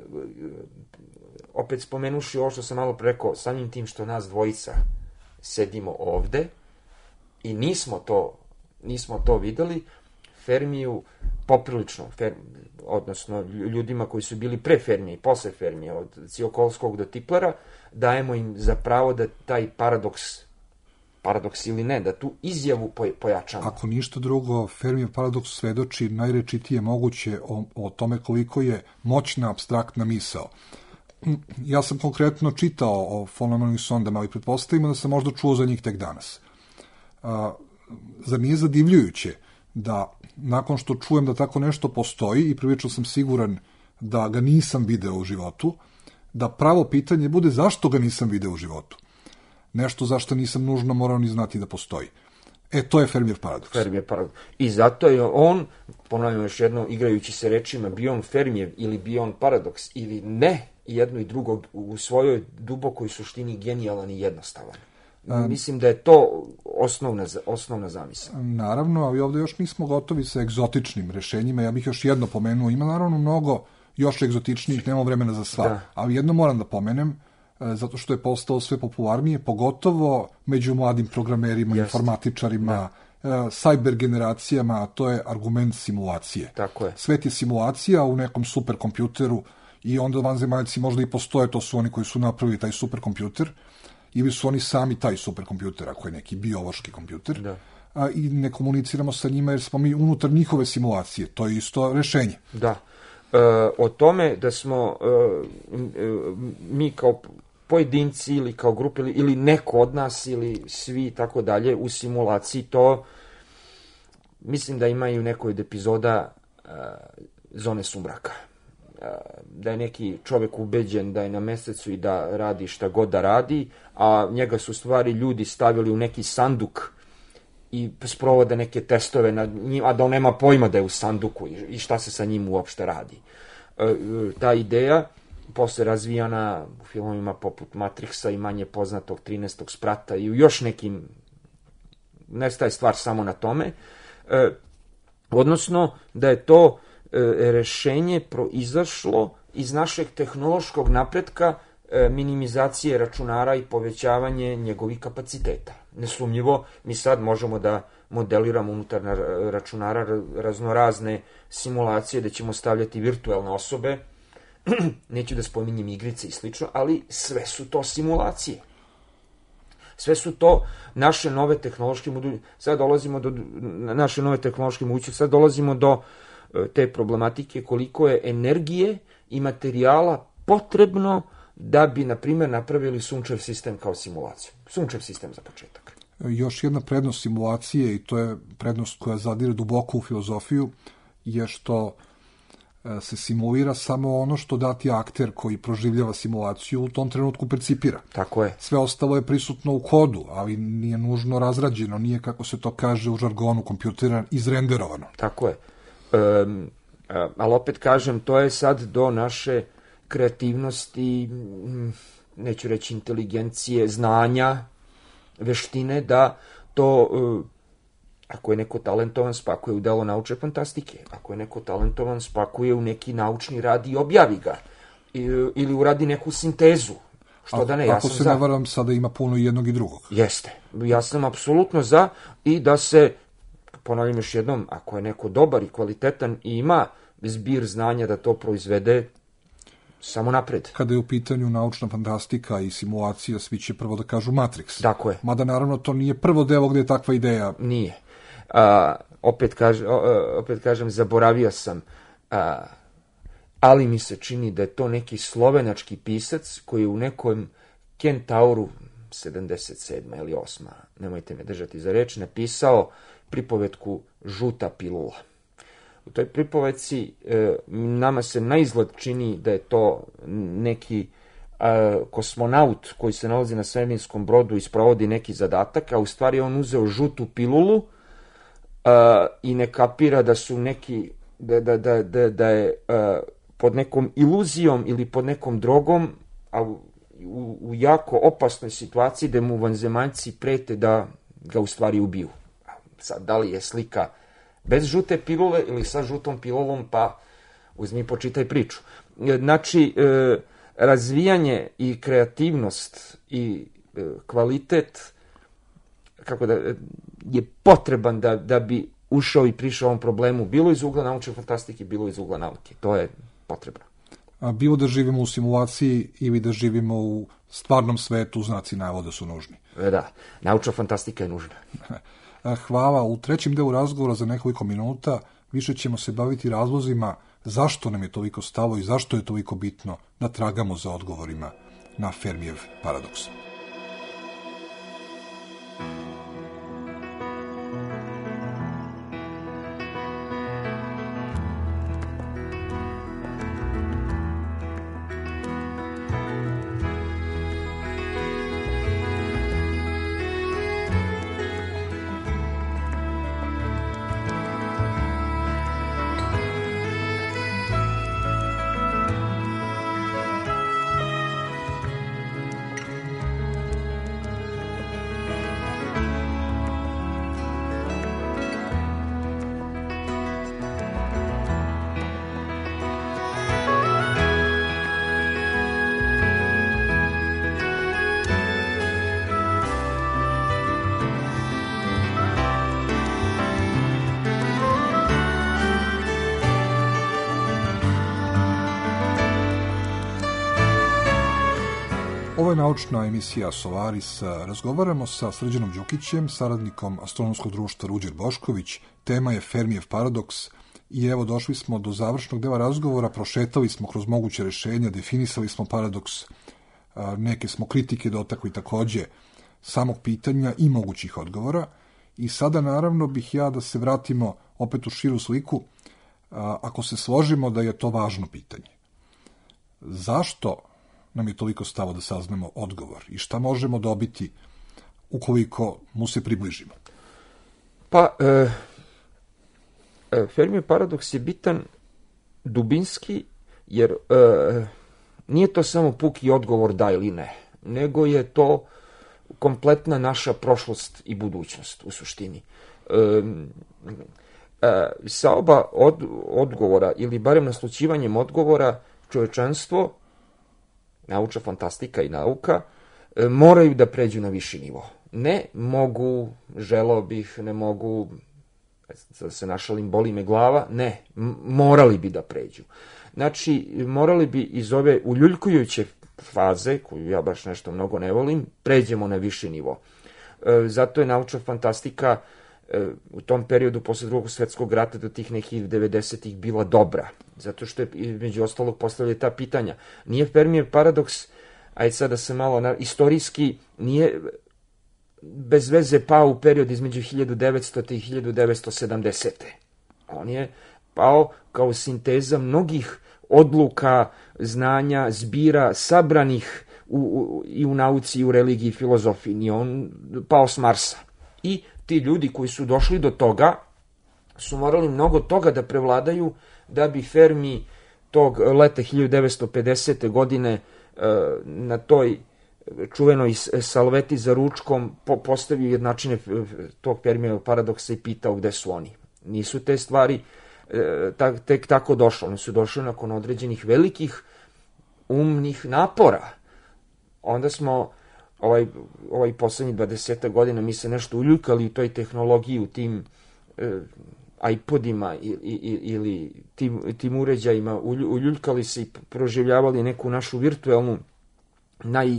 opet spomenuši ovo što sam malo rekao, samim tim što nas dvojica sedimo ovde i nismo to, nismo to videli, Fermiju poprilično, Fer, odnosno ljudima koji su bili pre Fermije i posle Fermije, od Tsiolkovskog do Tiplera, dajemo im za pravo da taj paradoks, paradoks ili ne, da tu izjavu pojačamo. Ako ništa drugo, Fermijev paradoks svedoči najrečitije moguće o, o tome koliko je moćna apstraktna misao. Ja sam konkretno čitao o von Neumannovim sondama, ali pretpostavimo da sam možda čuo za njih tek danas. A, zar nije zadivljujuće da nakon što čujem da tako nešto postoji i prilično sam siguran da ga nisam video u životu, da pravo pitanje bude zašto ga nisam video u životu. Nešto zašto nisam nužno morao ni znati da postoji. E, to je Fermijev paradoks. Fermijev paradoks. I zato je on, ponavljam još jedno, igrajući se rečima, bio on Fermijev ili bio on paradoks ili ne, jedno i drugo u svojoj dubokoj suštini genijalan i jednostavan. Mislim da je to osnovna, osnovna zamisla. Naravno, ali ovde još nismo gotovi sa egzotičnim rešenjima. Ja bih još jedno pomenuo. Ima naravno mnogo još egzotičnijih, nemamo vremena za sva. Da. Ali jedno moram da pomenem, zato što je postao sve popularnije, pogotovo među mladim programerima, Just. informatičarima, da. cyber generacijama, a to je argument simulacije. Tako je. Svet je simulacija u nekom superkompjuteru i onda vanzemaljci možda i postoje, to su oni koji su napravili taj superkompjuter, ili su oni sami taj superkompjuter, ako je neki biološki kompjuter, da. a, i ne komuniciramo sa njima jer smo mi unutar njihove simulacije. To je isto rešenje. Da. E, o tome da smo e, mi kao pojedinci ili kao grupa ili, ili neko od nas ili svi i tako dalje u simulaciji, to mislim da ima i u nekoj od epizoda e, Zone sumraka. Da je neki čovjek ubeđen da je na mesecu i da radi šta god da radi, a njega su stvari ljudi stavili u neki sanduk i sprovode neke testove na njim, a da on nema pojma da je u sanduku i šta se sa njim uopšte radi. Ta ideja posle razvijana u filmovima poput Matrixa i manje poznatog trinaestog sprata i u još nekim, ne staje stvar samo na tome, odnosno da je to rešenje proizašlo iz našeg tehnološkog napretka, minimizacije računara i povećavanje njegovih kapaciteta. Nesumnjivo, mi sad možemo da modeliramo unutar računara raznorazne simulacije da ćemo stavljati virtualne osobe, neću da spominjem igrice i slično, ali sve su to simulacije. Sve su to naše nove tehnološke mogućnosti. Sad dolazimo do naše nove tehnološke mogućnosti, sad dolazimo do te problematike koliko je energije i materijala potrebno da bi, na primjer, napravili sunčev sistem kao simulaciju. Sunčev sistem za početak. Još jedna prednost simulacije, i to je prednost koja zadire duboko u filozofiju, je što se simulira samo ono što dati akter koji proživljava simulaciju u tom trenutku percipira. Tako je. Sve ostalo je prisutno u kodu, ali nije nužno razrađeno, nije, kako se to kaže u žargonu kompjutera, izrenderovano. Tako je. Um, Ali opet kažem, to je sad do naše kreativnosti, neću reći inteligencije, znanja, veštine, da to, ako je neko talentovan, spakuje u delo naučne fantastike. Ako je neko talentovan, spakuje u neki naučni rad i objavi ga. Ili uradi neku sintezu. Što da ne, ja ako sam se za. ne varam, sada ima puno i jednog i drugog. Jeste. Ja sam apsolutno za i da se, ponavljam još jednom, ako je neko dobar i kvalitetan i ima zbir znanja da to proizvede, samo napred. Kada je u pitanju naučna fantastika i simulacija, svi će prvo da kažu Matrix. Tako je. Mada naravno to nije prvo delo gde je takva ideja. Nije. A, opet, kaž, opet kažem, zaboravio sam, a, ali mi se čini da je to neki slovenački pisac koji je u nekom Kentauru sedamdeset sedma ili osma, nemojte me držati za reč, napisao pripovetku Žuta pilula. U toj pripovetci e, nama se naizgled čini da je to neki e, kosmonaut koji se nalazi na svemirskom brodu i sprovodi neki zadatak, a u stvari on uzeo žutu pilulu e, i ne kapira da su neki, da, da, da, da, da je e, pod nekom iluzijom ili pod nekom drogom, a u, u, u jako opasnoj situaciji da mu vanzemaljci prete da ga u stvari ubiju. Sad, da li je slika bez žute pilule ili sa žutom pilulom, pa uzmi počitaj priču. Znači, e, razvijanje i kreativnost i e, kvalitet, kako da, je potreban da, da bi ušao i prišao ovom problemu, bilo iz ugla naučne fantastike, bilo iz ugla nauke. To je potrebno. A bilo da živimo u simulaciji ili da živimo u stvarnom svetu, znaci navoda su nužni. Da, naučna fantastika je nužna. Hvala. U trećem delu razgovora za nekoliko minuta više ćemo se baviti razlozima zašto nam je toliko stalo i zašto je toliko bitno da tragamo za odgovorima na Fermijev paradoks. Ovo je naučna emisija Solaris. Razgovaramo sa Srđanom Đukićem, saradnikom Astronomskog društva Ruđer Bošković. Tema je Fermijev paradoks i evo došli smo do završnog dela razgovora, prošetali smo kroz moguće rešenja, definisali smo paradoks, neke smo kritike dotakli takođe samog pitanja i mogućih odgovora. I sada naravno bih ja da se vratimo opet u širu sliku, ako se složimo da je to važno pitanje. Zašto nam je toliko stalo da saznamo odgovor i šta možemo dobiti ukoliko mu se približimo? Pa, e, e, Fermijev paradoks je bitan dubinski, jer e, nije to samo puki odgovor da ili ne, nego je to kompletna naša prošlost i budućnost u suštini. E, e, sa oba od, odgovora, ili barem naslućivanjem odgovora, čovečanstvo, naučna fantastika i nauka, e, moraju da pređu na viši nivo. Ne mogu, želeo bih, ne mogu, da se našalim, boli me glava, ne, morali bi da pređu. Znači, morali bi iz ove uljuljkujuće faze, koju ja baš nešto mnogo ne volim, pređemo na viši nivo. E, zato je naučna fantastika e, u tom periodu posle drugog svetskog rata do tih nekih devedesetih bila dobra. Zato što je, među ostalog, postavljaju ta pitanja. Nije Fermijev paradoks, ajde sad da se malo, na, istorijski, nije bez veze pao u period između hiljadu devetstota i hiljadu devetsto sedamdesete. On je pao kao sinteza mnogih odluka, znanja, zbira, sabranih u, u, i u nauci, i u religiji, i filozofiji. Nije on pao s Marsa. I ti ljudi koji su došli do toga su morali mnogo toga da prevladaju da bi Fermi tog leta hiljadu devetsto pedesete. godine na toj čuvenoj salveti za ručkom postavio jednačine tog Fermijevog paradoksa i pitao gde su oni. Nisu te stvari tek tako došle, one su došle nakon određenih velikih umnih napora. Onda smo ovaj, ovaj poslednjih dvadeset godina mi se nešto uljuljkali u toj tehnologiji, u tim e, iPodima ili, ili tim, tim uređajima, uljuljkali se i proživljavali neku našu virtualnu naj,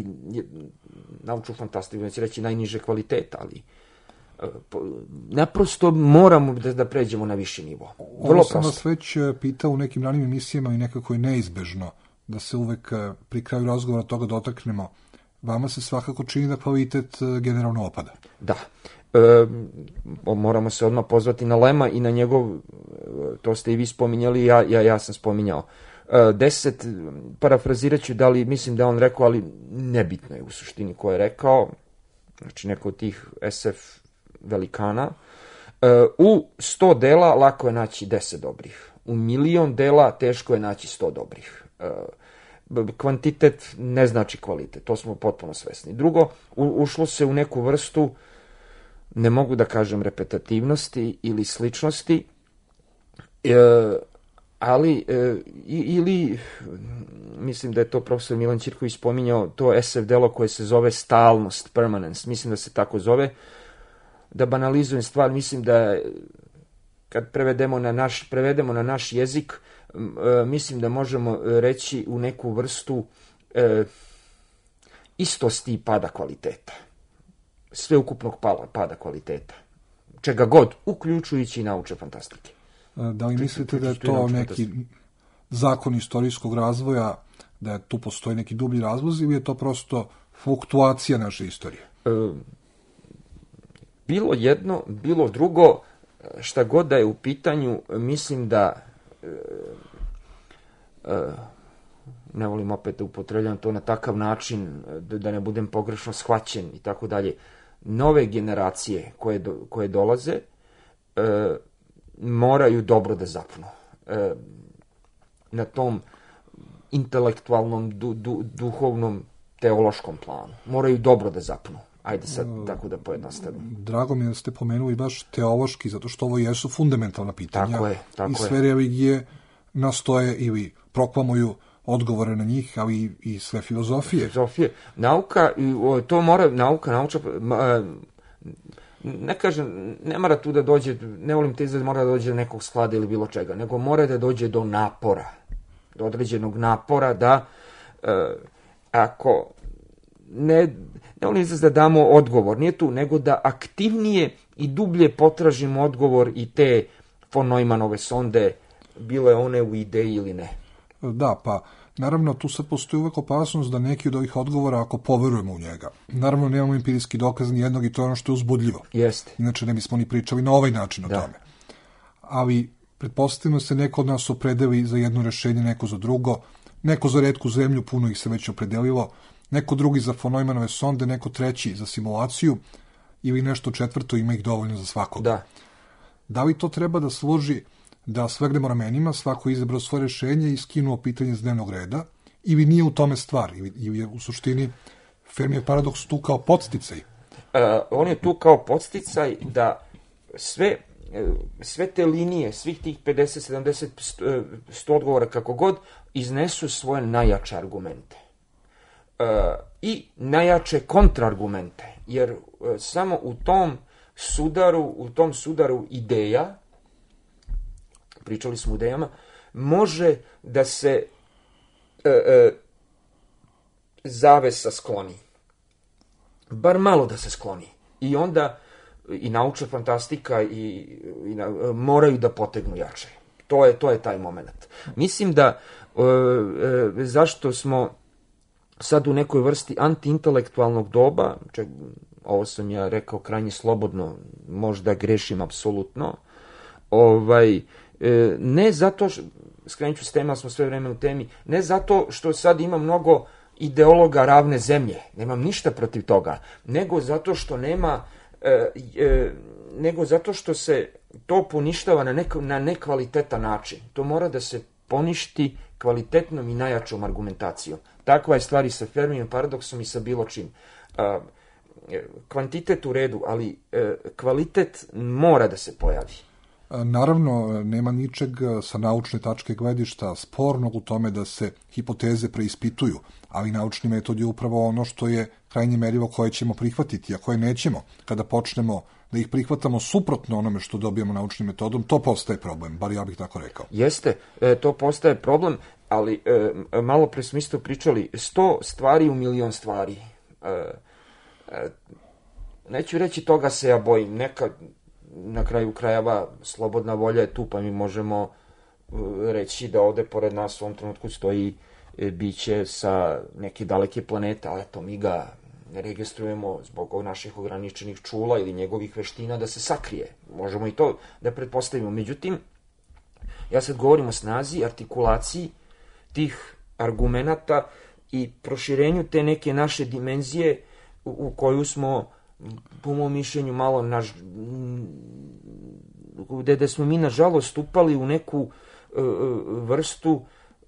naučnu fantastiku, neće reći najniže kvaliteta, ali e, naprosto moramo da, da pređemo na viši nivo. Vrlo Ovo sam prosto. vas već pitao u nekim ranim emisijama i nekako je neizbežno da se uvek pri kraju razgovora toga dotaknemo. Vama se svakako čini da kvalitet generalno opada. Da. E, moramo se odmah pozvati na Lema i na njegov, to ste i vi spominjali, ja, ja, ja sam spominjao. E, deset, parafrazirat ću da li, mislim da on rekao, ali nebitno je u suštini ko je rekao, znači neko od tih es ef velikana. E, u sto dela lako je naći deset dobrih. U milion dela teško je naći sto dobrih. E, kvantitet ne znači kvalitet, to smo potpuno svesni. Drugo, u, ušlo se u neku vrstu, ne mogu da kažem repetativnosti ili sličnosti, e, ali e, ili, mislim da je to profesor Milan Ćirković spominjao, to es ef delo koje se zove stalnost, permanence, mislim da se tako zove. Da banalizujem stvar, mislim da kad prevedemo na naš, prevedemo na naš jezik, mislim da možemo reći u neku vrstu e, istosti i pada kvaliteta. Sveukupnog pada, pada kvaliteta. Čega god, uključujući i naučne fantastike. Da li mislite da je to neki zakon istorijskog razvoja, da tu postoji neki dublji razlozi ili je to prosto fluktuacija naše istorije? E, bilo jedno, bilo drugo, šta god da je u pitanju, mislim da ne volim opet da upotrebljam to na takav način da ne budem pogrešno shvaćen i tako dalje. Nove generacije koje, do, koje dolaze e, moraju dobro da zapnu e, na tom intelektualnom, du, du, duhovnom, teološkom planu. Moraju dobro da zapnu. Ajde sad tako da pojednostavim. Drago mi je da ste pomenuli baš teološki, zato što ovo jesu fundamentalna pitanja. Tako je, tako I sve je. religije nastoje ili proklamuju odgovore na njih, ali i, i sve filozofije. Filozofije. Nauka, to mora, nauka, nauča, ne kažem, ne mora tu da dođe, ne volim te izgled, mora da dođe do nekog sklada ili bilo čega, nego mora da dođe do napora, do određenog napora da ako ne, ne volim izgled da damo odgovor, nije tu, nego da aktivnije i dublje potražimo odgovor i te von Neumannove sonde, bile one u ideji ili ne. Da, pa naravno tu sad postoji uvek opasnost da neki od ovih odgovora, ako poverujemo u njega, naravno nemamo empirijski dokaz ni jednog i to je ono što je uzbudljivo. Jeste. Inače ne bismo ni pričali na ovaj način o da. tome. Ali pretpostavimo se neko od nas opredeli za jedno rešenje, neko za drugo, neko za retku zemlju, puno ih se već opredelilo, neko drugi za von Neumannove sonde, neko treći za simulaciju ili nešto četvrto, ima ih dovoljno za svakog. Da. Da li to treba da služi da svegnemo ramenima, svako je izabrao svoje rešenje i skinuo pitanje s dnevnog reda, ili nije u tome stvar, ili, ili je u suštini Fermijev paradoks tu kao podsticaj? Uh, on je tu kao podsticaj da sve, sve te linije, svih tih pedeset, sedamdeset, sto odgovora, kako god, iznesu svoje najjače argumente. Uh, I najjače kontraargumente, jer uh, samo u tom sudaru, u tom sudaru ideja, pričali smo o idejama, može da se e, e, zavesa skloni. Bar malo da se skloni. I onda i naučna fantastika i, i na, moraju da potegnu jače. To je, to je taj moment. Mislim da e, e, zašto smo sad u nekoj vrsti antiintelektualnog doba, čak, ovo sam ja rekao krajnje slobodno, možda grešim apsolutno, ovaj, ne zato, skrenut ću s tema, smo sve vreme u temi, ne zato što sad ima mnogo ideologa ravne zemlje, nemam ništa protiv toga, nego zato što nema, e, e, nego zato što se to poništava na, nek, na nekvalitetan način. To mora da se poništi kvalitetnom i najjačom argumentacijom. Takva je stvar i sa Fermijevim paradoksom i sa bilo čim. Uh, kvantitet u redu, ali uh, kvalitet mora da se pojavi. Naravno, nema ničeg sa naučne tačke gledišta spornog u tome da se hipoteze preispituju, ali naučni metod je upravo ono što je krajnje merivo koje ćemo prihvatiti, a koje nećemo. Kada počnemo da ih prihvatamo suprotno onome što dobijemo naučnim metodom, to postaje problem, bar ja bih tako rekao. Jeste, e, to postaje problem, ali e, malo pre smo isto pričali, sto stvari u milion stvari. E, e, neću reći toga se ja bojim, neka na kraju krajeva slobodna volja je tu, pa mi možemo reći da ovde pored nas u ovom trenutku stoji biće sa neke daleke planete, ali eto, mi ga ne registrujemo zbog naših ograničenih čula ili njegovih veština da se sakrije. Možemo i to da pretpostavimo. Međutim, ja sad govorim o snazi, artikulaciji tih argumenata i proširenju te neke naše dimenzije u, u koju smo, po mom mišljenju, malo naž... gde, gde smo mi nažalost upali u neku uh, vrstu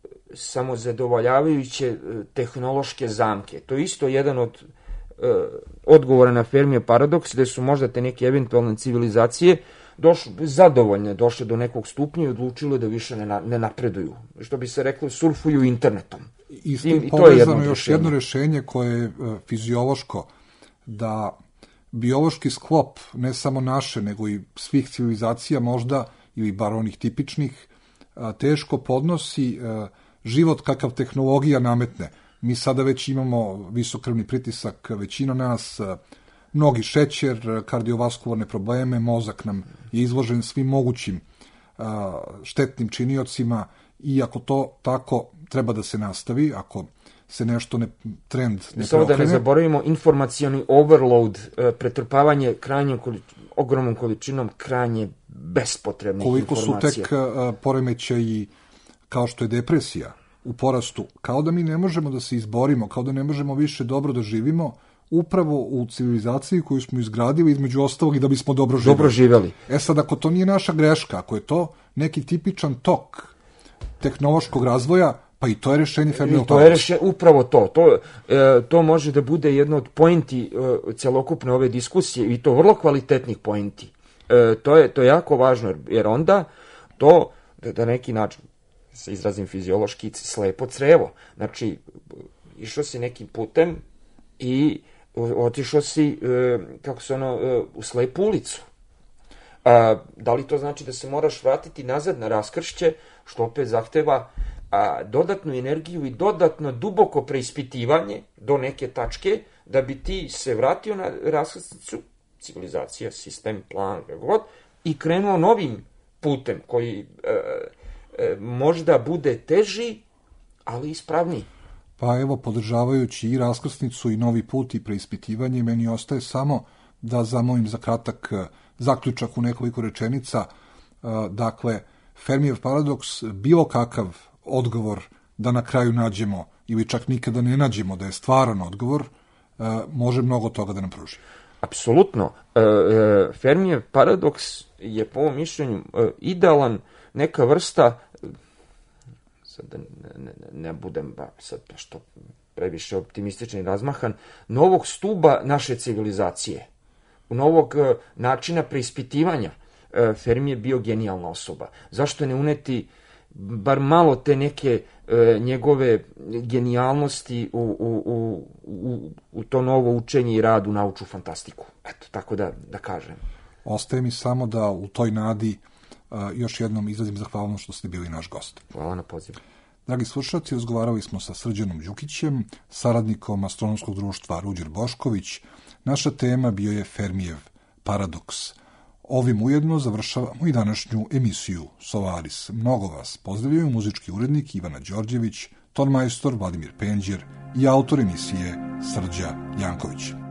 samozadovoljavajuće tehnološke zamke. To je isto jedan od uh, odgovora na Fermijev paradoks, gde su možda te neke eventualne civilizacije došle, zadovoljne, došle do nekog stupnja i odlučile da više ne, na, ne napreduju. Što bi se reklo, surfuju internetom. I s tim povezano još jedno rešenje koje je uh, fiziološko, da biološki sklop, ne samo naše, nego i svih civilizacija možda, ili bar onih tipičnih, uh, teško podnosi uh, život kakav tehnologija nametne. Mi sada već imamo visokrvni pritisak, većina nas, mnogi šećer, kardiovaskularne probleme, mozak nam je izložen svim mogućim a, štetnim činiocima i ako to tako treba da se nastavi, ako se nešto ne, trend ne Samo preokrene. Da ne zaboravimo informacioni overload, pretrpavanje krajnjom količ, ogromnom količinom krajnje bespotrebnih Koliko informacija. Koliko su tek a, poremećaji kao što je depresija u porastu, kao da mi ne možemo da se izborimo, kao da ne možemo više dobro da živimo, upravo u civilizaciji koju smo izgradili, između ostalog i da bismo dobro živeli. Dobro živeli. E sad, ako to nije naša greška, ako je to neki tipičan tok tehnološkog razvoja, pa i to je rešenje Fermijevog paradoksa. To je rešenje, upravo to. To, e, to može da bude jedno od pointi e, celokupne ove diskusije i to vrlo kvalitetnih pointi. E, to, je, to je jako važno, jer onda to, da, da neki način, se izrazim fiziološki, slepo crevo. Znači, išao si nekim putem i otišao si, e, kako se ono, e, u slepu ulicu. A, da li to znači da se moraš vratiti nazad na raskršće, što opet zahteva a, dodatnu energiju i dodatno duboko preispitivanje do neke tačke, da bi ti se vratio na raskrsnicu, civilizacija, sistem, plan, god, i krenuo novim putem koji e, e, možda bude teži, ali ispravniji. Pa evo, podržavajući i raskrsnicu i novi put i preispitivanje, meni ostaje samo da zamolim za kratak zaključak u nekoliko rečenica. Dakle, Fermijev paradoks, bilo kakav odgovor da na kraju nađemo ili čak nikada ne nađemo da je stvaran odgovor, može mnogo toga da nam pruži. Apsolutno. Fermijev paradoks je po mom mišljenju idealan, neka vrsta, sad da ne, ne, ne budem ba, sad što previše optimističan i razmahan, novog stuba naše civilizacije, novog uh, načina preispitivanja. uh, Fermi je bio genijalna osoba. Zašto ne uneti bar malo te neke uh, njegove genijalnosti u, u, u, u, u to novo učenje i rad u naučnu fantastiku? Eto, tako da, da kažem. Ostaje mi samo da u toj nadi uh, još jednom izrazim zahvalnost što ste bili naš gost. Hvala na pozivu. Dragi slušalci, razgovarali smo sa Srđanom Đukićem, saradnikom Astronomskog društva Ruđer Bošković. Naša tema bio je Fermijev paradoks. Ovim ujedno završavamo i današnju emisiju Solaris. Mnogo vas pozdravljaju muzički urednik Ivana Đorđević, ton majstor Vladimir Penđer i autor emisije Srđa Janković.